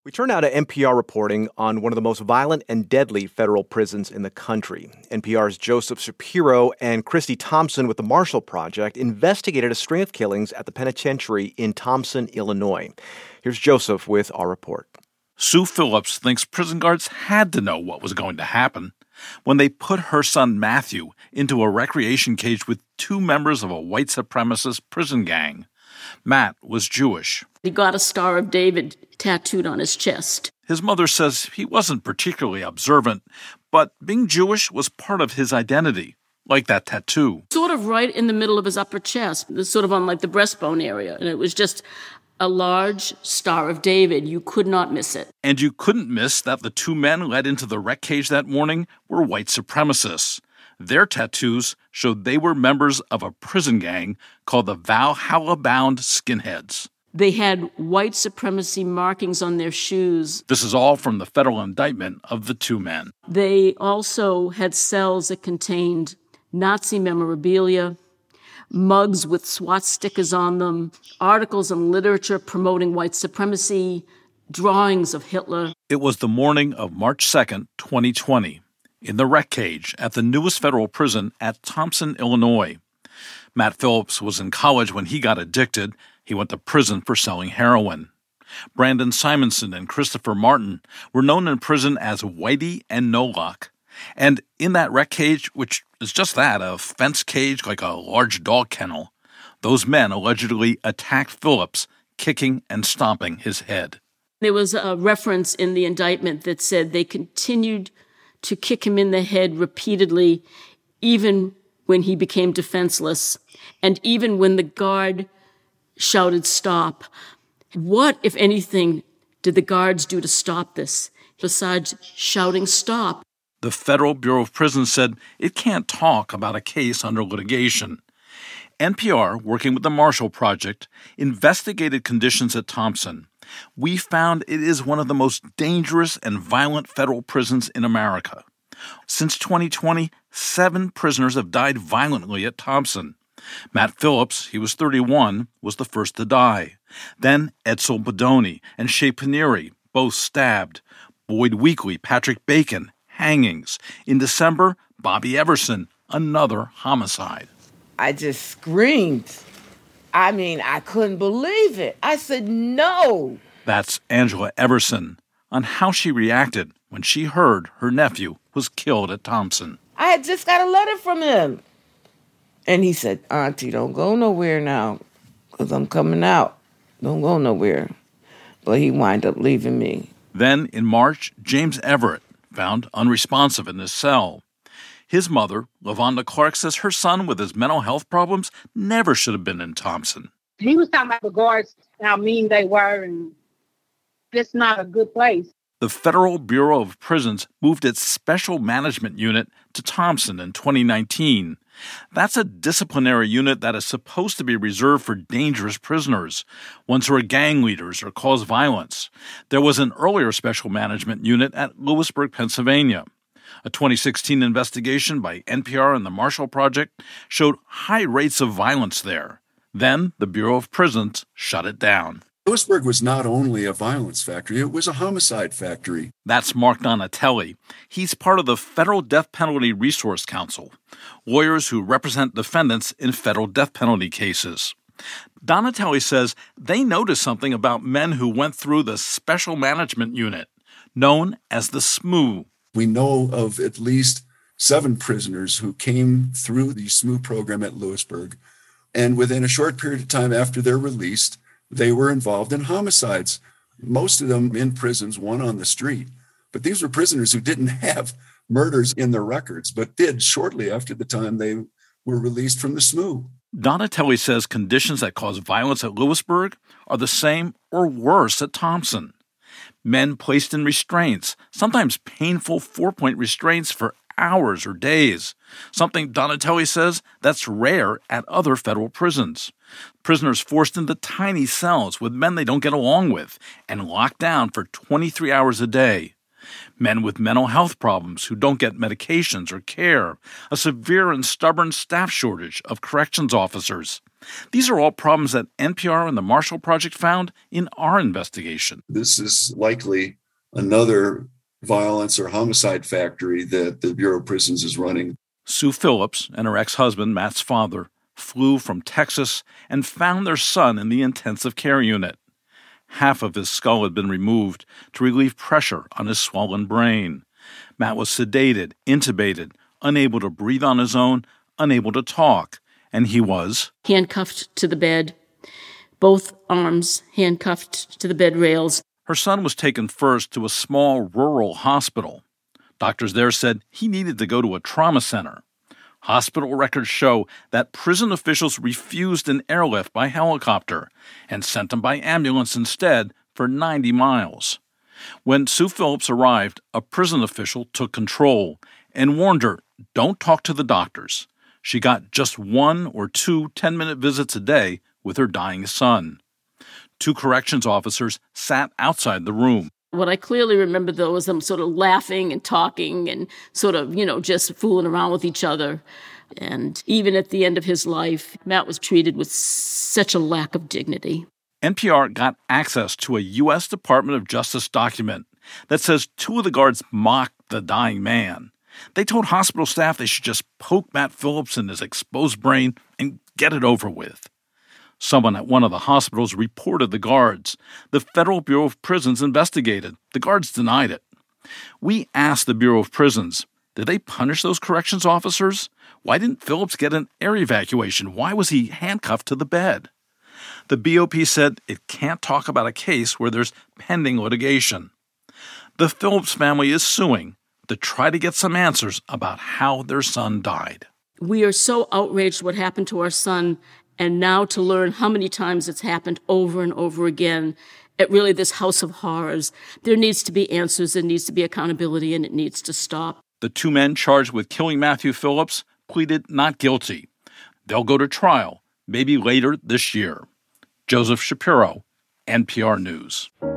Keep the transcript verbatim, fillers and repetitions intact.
We turn now to N P R reporting on one of the most violent and deadly federal prisons in the country. N P R's Joseph Shapiro and Christy Thompson with the Marshall Project investigated a string of killings at the penitentiary in Thompson, Illinois. Here's Joseph with our report. Sue Phillips thinks prison guards had to know what was going to happen when they put her son Matthew into a recreation cage with two members of a white supremacist prison gang. Matt was Jewish. He got a Star of David tattooed on his chest. His mother says he wasn't particularly observant, but being Jewish was part of his identity, like that tattoo. Sort of right in the middle of his upper chest, sort of on like the breastbone area. And it was just a large Star of David. You could not miss it. And you couldn't miss that the two men led into the rec cage that morning were white supremacists. Their tattoos showed they were members of a prison gang called the Valhalla-bound Skinheads. They had white supremacy markings on their shoes. This is all from the federal indictment of the two men. They also had cells that contained Nazi memorabilia, mugs with SWAT stickers on them, articles and literature promoting white supremacy, drawings of Hitler. It was the morning of March second, twenty twenty, in the rec cage at the newest federal prison at Thompson, Illinois. Matt Phillips was in college when he got addicted. He went to prison for selling heroin. Brandon Simonson and Christopher Martin were known in prison as Whitey and No Luck. And in that rec cage, which is just that, a fence cage like a large dog kennel, those men allegedly attacked Phillips, kicking and stomping his head. There was a reference in the indictment that said they continued to kick him in the head repeatedly, even when he became defenseless, and even when the guard shouted, "Stop." What, if anything, did the guards do to stop this, besides shouting, "Stop"? The Federal Bureau of Prisons said it can't talk about a case under litigation. N P R, working with the Marshall Project, investigated conditions at Thompson. We found it is one of the most dangerous and violent federal prisons in America. Since twenty twenty, seven prisoners have died violently at Thompson. Matt Phillips, he was thirty-one, was the first to die. Then Edsel Bodoni and Shea Paneri, both stabbed. Boyd Weekley, Patrick Bacon, hangings. In December, Bobby Everson, another homicide. I just screamed. I mean, I couldn't believe it. I said, no. That's Angela Everson on how she reacted when she heard her nephew was killed at Thompson. I had just got a letter from him. And he said, Auntie, don't go nowhere now, because I'm coming out. Don't go nowhere. But he wound up leaving me. Then, in March, James Everett, found unresponsive in his cell. His mother, LaVonda Clark, says her son with his mental health problems never should have been in Thompson. He was talking about the guards, how mean they were, and it's not a good place. The Federal Bureau of Prisons moved its Special Management Unit to Thompson in twenty nineteen. That's a disciplinary unit that is supposed to be reserved for dangerous prisoners, ones who are gang leaders or cause violence. There was an earlier Special Management Unit at Lewisburg, Pennsylvania. A twenty sixteen investigation by N P R and the Marshall Project showed high rates of violence there. Then the Bureau of Prisons shut it down. Lewisburg was not only a violence factory, it was a homicide factory. That's Mark Donatelli. He's part of the Federal Death Penalty Resource Council, lawyers who represent defendants in federal death penalty cases. Donatelli says they noticed something about men who went through the Special Management Unit, known as the S M U. We know of at least seven prisoners who came through the S M U program at Lewisburg, and within a short period of time after they're released, they were involved in homicides, most of them in prisons, one on the street. But these were prisoners who didn't have murders in their records, but did shortly after the time they were released from the S M U. Donatelli says conditions that cause violence at Lewisburg are the same or worse at Thompson. Men placed in restraints, sometimes painful four-point restraints for hours or days, something Donatelli says that's rare at other federal prisons. Prisoners forced into tiny cells with men they don't get along with and locked down for twenty-three hours a day. Men with mental health problems who don't get medications or care, a severe and stubborn staff shortage of corrections officers. These are all problems that N P R and the Marshall Project found in our investigation. This is likely another violence or homicide factory that the Bureau of Prisons is running. Sue Phillips and her ex-husband, Matt's father, flew from Texas and found their son in the intensive care unit. Half of his skull had been removed to relieve pressure on his swollen brain. Matt was sedated, intubated, unable to breathe on his own, unable to talk, and he was handcuffed to the bed, both arms handcuffed to the bed rails. Her son was taken first to a small rural hospital. Doctors there said he needed to go to a trauma center. Hospital records show that prison officials refused an airlift by helicopter and sent him by ambulance instead for ninety miles. When Sue Phillips arrived, a prison official took control and warned her, don't talk to the doctors. She got just one or two ten-minute visits a day with her dying son. Two corrections officers sat outside the room. What I clearly remember, though, is them sort of laughing and talking and sort of, you know, just fooling around with each other. And even at the end of his life, Matt was treated with such a lack of dignity. N P R got access to a U S Department of Justice document that says two of the guards mocked the dying man. They told hospital staff they should just poke Matt Phillips in his exposed brain and get it over with. Someone at one of the hospitals reported the guards. The Federal Bureau of Prisons investigated. The guards denied it. We asked the Bureau of Prisons, did they punish those corrections officers? Why didn't Phillips get an air evacuation? Why was he handcuffed to the bed? The B O P said it can't talk about a case where there's pending litigation. The Phillips family is suing to try to get some answers about how their son died. We are so outraged what happened to our son, and now to learn how many times it's happened over and over again at really this house of horrors. There needs to be answers, there needs to be accountability, and it needs to stop. The two men charged with killing Matthew Phillips pleaded not guilty. They'll go to trial, maybe later this year. Joseph Shapiro, N P R News.